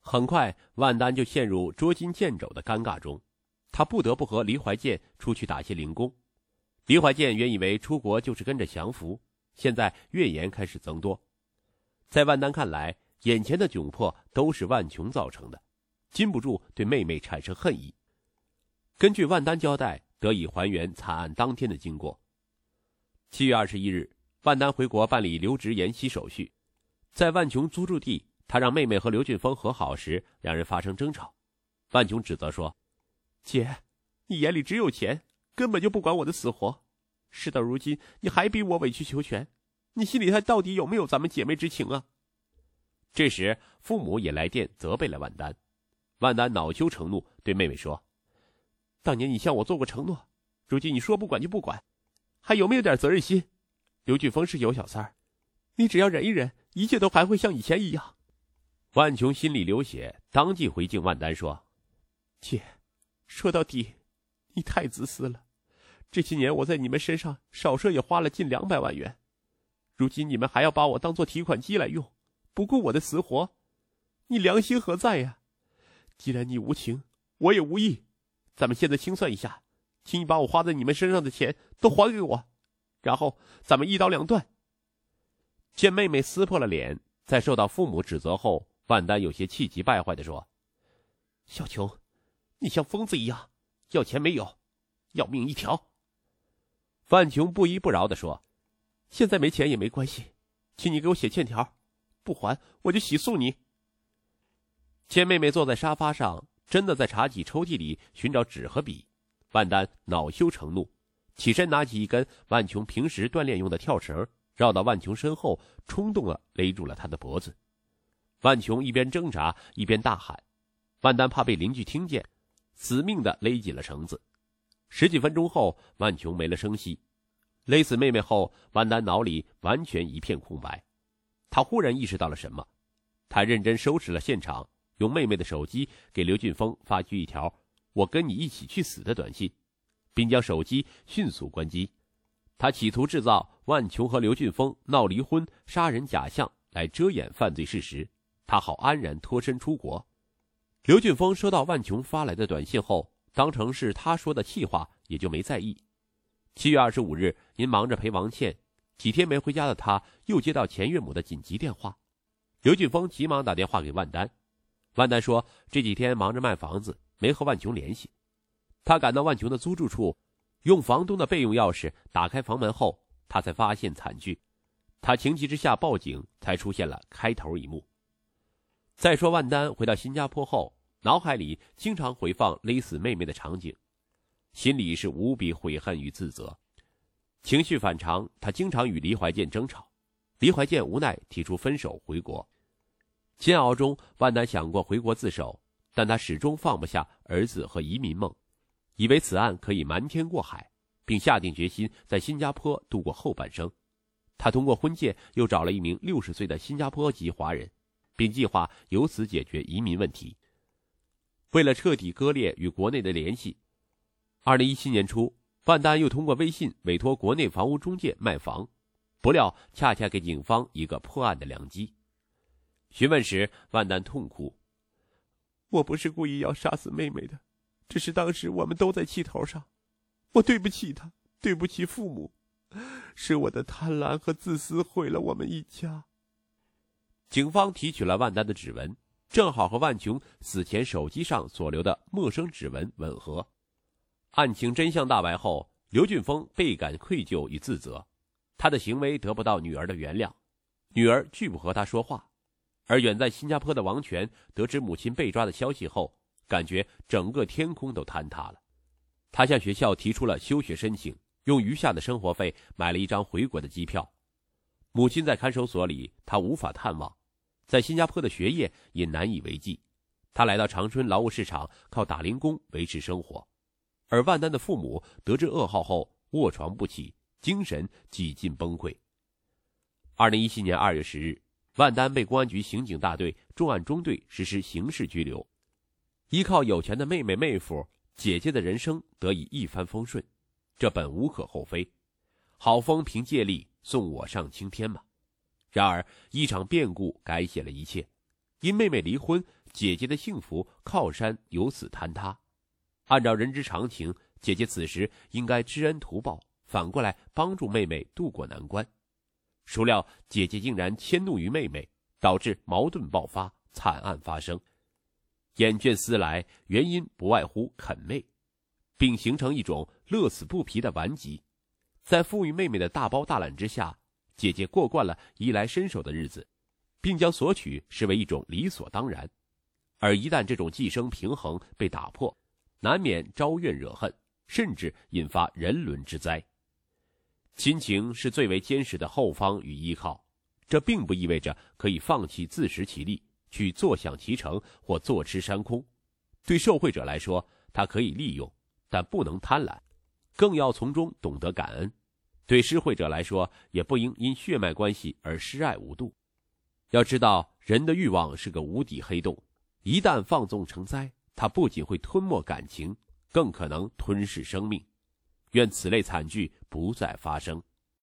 很快，万丹就陷入捉襟见肘的尴尬中，他不得不和黎怀建出去打些零工。黎怀建原以为出国就是跟着降服，现在怨言开始增多。在万丹看来，眼前的窘迫都是万琼造成的，禁不住对妹妹产生恨意。根据万丹交代，得以还原惨案当天的经过。7月21日，万丹回国办理留职延期手续，在万琼租住地，他让妹妹和刘俊峰和好时，两人发生争吵。万琼指责说：“姐，你眼里只有钱，根本就不管我的死活。事到如今，你还逼我委曲求全，你心里还到底有没有咱们姐妹之情啊？”这时，父母也来电责备了万丹。万丹恼羞成怒，对妹妹说：“当年你向我做过承诺，如今你说不管就不管，还有没有点责任心？刘俊峰是有小三儿，你只要忍一忍，一切都还会像以前一样。”万琼心里流血，当即回敬万丹说：“姐，说到底，你太自私了。这些年我在你们身上少说也花了近200万元，如今你们还要把我当作提款机来用，不顾我的死活，你良心何在呀？既然你无情，我也无义，咱们现在清算一下，请你把我花在你们身上的钱都还给我，然后咱们一刀两断。”见妹妹撕破了脸，在受到父母指责后，万丹有些气急败坏地说：“小琼，你像疯子一样，要钱没有，要命一条。”万琼不依不饶地说：“现在没钱也没关系，请你给我写欠条，不还我就起诉你。”见妹妹坐在沙发上，真的在茶几抽屉里寻找纸和笔，万丹恼羞成怒，起身拿起一根万琼平时锻炼用的跳绳，绕到万琼身后，冲动地勒住了她的脖子。万琼一边挣扎一边大喊，万丹怕被邻居听见，死命地勒紧了绳子。10几分钟后，万琼没了声息。勒死妹妹后，万丹脑里完全一片空白。他忽然意识到了什么，他认真收拾了现场，用妹妹的手机给刘俊峰发去一条“我跟你一起去死”的短信，并将手机迅速关机。他企图制造万琼和刘俊峰闹离婚、杀人假象来遮掩犯罪事实，他好安然脱身出国。刘俊峰收到万琼发来的短信后，当成是他说的气话，也就没在意。7月25日，因忙着陪王倩，几天没回家的他又接到前岳母的紧急电话。刘俊峰急忙打电话给万丹，万丹说这几天忙着卖房子，没和万琼联系。他赶到万琼的租住处，用房东的备用钥匙打开房门后，他才发现惨剧。他情急之下报警，才出现了开头一幕。再说万丹回到新加坡后，脑海里经常回放勒死妹妹的场景，心里是无比悔恨与自责。情绪反常，他经常与黎怀建争吵，黎怀建无奈提出分手回国。煎熬中，万丹想过回国自首，但他始终放不下儿子和移民梦，以为此案可以瞒天过海，并下定决心在新加坡度过后半生。他通过婚介又找了一名60岁的新加坡籍华人，并计划由此解决移民问题。为了彻底割裂与国内的联系，2017年初，万丹又通过微信委托国内房屋中介卖房，不料恰恰给警方一个破案的良机。询问时，万丹痛哭：“我不是故意要杀死妹妹的，只是当时我们都在气头上，我对不起她，对不起父母，是我的贪婪和自私毁了我们一家。”警方提取了万丹的指纹，正好和万琼死前手机上所留的陌生指纹吻合。案情真相大白后，刘俊峰倍感愧疚与自责，他的行为得不到女儿的原谅，女儿拒不和他说话。而远在新加坡的王权得知母亲被抓的消息后，感觉整个天空都坍塌了。他向学校提出了休学申请，用余下的生活费买了一张回国的机票。母亲在看守所里，他无法探望，在新加坡的学业也难以为继。他来到长春劳务市场，靠打零工维持生活。而万丹的父母得知噩耗后卧床不起，精神几近崩溃。2017年2月10日，万丹被公安局刑警大队重案中队实施刑事拘留。依靠有钱的妹妹妹夫，姐姐的人生得以一帆风顺，这本无可厚非。好风凭借力，送我上青天嘛。然而一场变故改写了一切，因妹妹离婚， 姐姐的幸福靠山由此坍塌。按照人之常情，姐姐此时应该知恩图报，反过来帮助妹妹渡过难关。孰料姐姐竟然迁怒于妹妹，导致矛盾爆发，惨案发生。眼倦思来，原因不外乎啃妹，并形成一种乐此不疲的顽疾。在赋予妹妹的大包大揽之下，姐姐过惯了衣来伸手的日子，并将索取视为一种理所当然。而一旦这种寄生平衡被打破，难免招怨惹恨，甚至引发人伦之灾。亲情是最为坚实的后方与依靠，这并不意味着可以放弃自食其力，去坐享其成或坐吃山空。对受惠者来说，他可以利用，但不能贪婪，更要从中懂得感恩。对施惠者来说，也不应因血脉关系而施爱无度。要知道，人的欲望是个无底黑洞，一旦放纵成灾，它不仅会吞没感情，更可能吞噬生命。愿此类惨剧不再发生。